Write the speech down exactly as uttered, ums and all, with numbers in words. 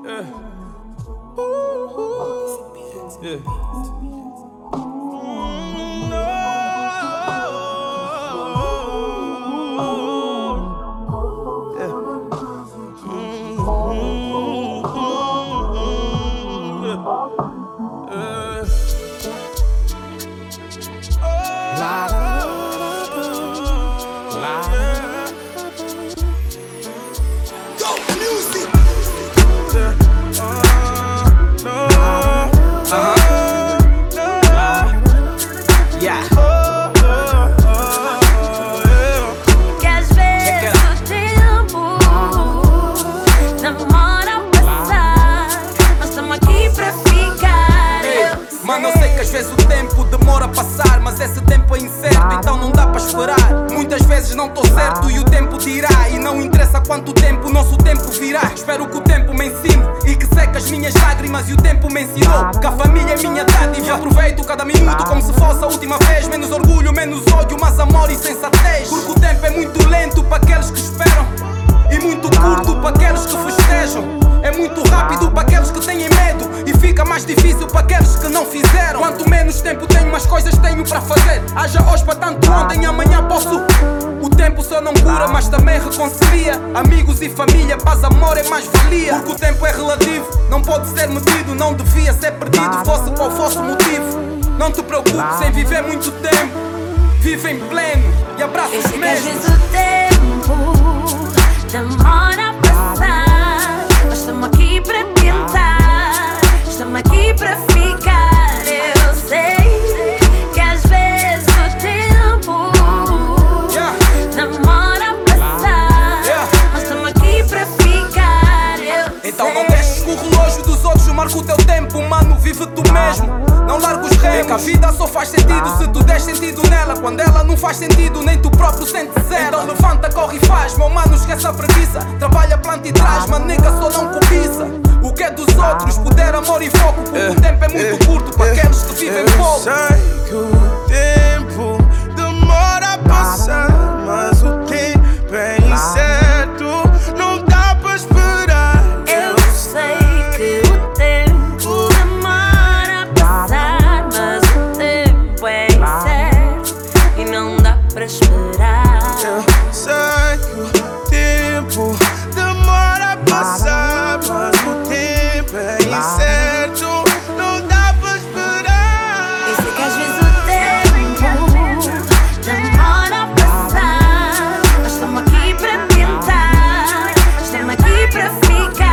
Yeah. Yeah. Mano, eu sei que às vezes o tempo demora a passar, mas esse tempo é incerto, então não dá para esperar. Muitas vezes não tô certo e o tempo dirá, e não interessa quanto tempo, nosso tempo virá. Espero que o tempo me ensine e que seque as minhas lágrimas, e o tempo me ensinou que a família é minha dádiva. Aproveito cada minuto como se fosse a última vez. Menos orgulho, menos ódio, mas amor e sensatez. Porque o tempo é muito lento para aqueles que esperam e muito curto para aqueles que festejam. É muito rápido para aqueles que têm medo e fica mais difícil para aqueles que não fizeram. Quanto menos tempo tenho, mais coisas tenho para fazer. Haja hoje para tanto ontem, amanhã posso. O tempo só não cura, mas também reconcilia amigos e família, paz, amor é mais valia. Porque o tempo é relativo, não pode ser medido, não devia ser perdido, fosse qual fosse o motivo. Não te preocupes em viver muito tempo, vive em pleno e abraça os mesmos. Eu sei que às vezes o tempo demora a passar, mas estamos aqui para tentar, estamos aqui para ficar. Eu sei que às vezes o tempo demora a passar, mas estamos aqui para ficar. Eu então não deixes que o relógio dos outros marque o teu tempo, mano, vive tu mesmo. Não larga os remos, é que a vida só faz sentido se tu der sentido nela. Quando ela não faz sentido, nem tu próprio sentes ela. Então levanta, corre e faz, meu mano, esquece a preguiça. Trabalha, planta e traz, mas nega só não cobiça o que é dos outros, poder, amor e foco. Porque é, o tempo é muito é, curto para é, aqueles que vivem eu pouco. Sei que o tempo demora a passar, mas o tempo é incerto, não dá para esperar. Eu sei que o tempo demora a passar, mas o tempo é incerto e não dá para esperar. Eu sei que o tempo demora a passar, mas o tempo é incerto, não dá para esperar. Eu sei que às vezes o tempo demora a passar, mas estamos aqui para tentar, estamos aqui para ficar.